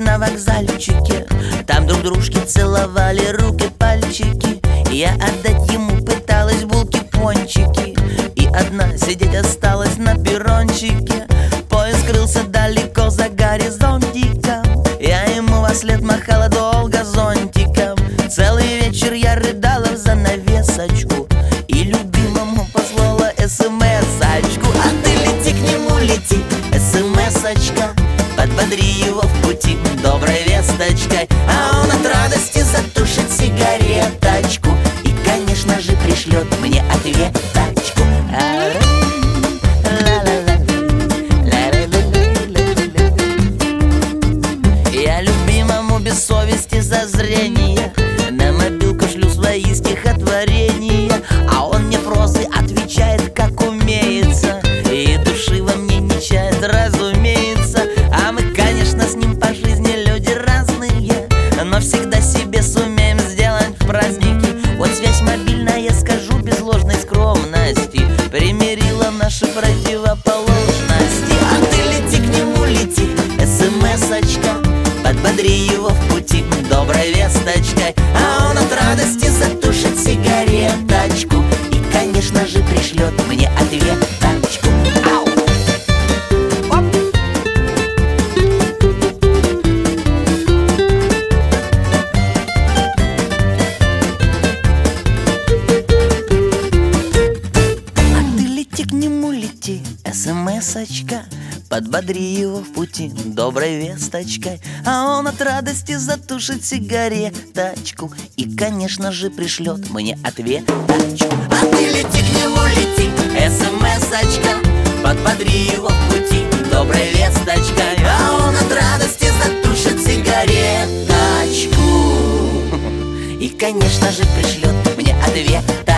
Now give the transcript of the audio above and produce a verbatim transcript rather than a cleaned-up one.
на вокзальчике. Там друг дружке целовали руки, пальчики. Я отдать ему пыталась булки, пончики. И одна сидеть осталась на перрончике. Поезд скрылся далеко за горизонтиком. Я ему вослед махала долго зонтиком. Целый вечер я рыдала в занавесочку и любимому послала смс-очку. А ты лети к нему, лети, смс-очка, подбодри его в пути доброй весточкой. А он от радости затушит сигареточку и, конечно же, пришлет мне ответочку. Я любимому без совести за зрение на мобилку шлю свои стихотворения, а он мне прозой отвечает, как умеется, и души во мне не чает, разумеется. А мы, конечно, с ним по жизни люди разные, но всегда себе сумеем сделать в праздники. Вот связь мобильная, скажу без ложной скромности, примирила наши противоположности. А ты лети к нему, лети, смс-очка, подбодри его в пути доброй весточкой. А он от радости затушит сигареточку и, конечно же, пришлет мне ответочку. Ау! Оп! А ты лети к нему, лети, смс-очка, подбодри его в пути доброй весточкой. А он от радости затушит сигареточку и, конечно же, пришлет мне ответочку. А ты лети к нему, лети, смс-очка, подбодри его в пути доброй весточкой. А он от радости затушит сигареточку и, конечно же, пришлет мне ответочку.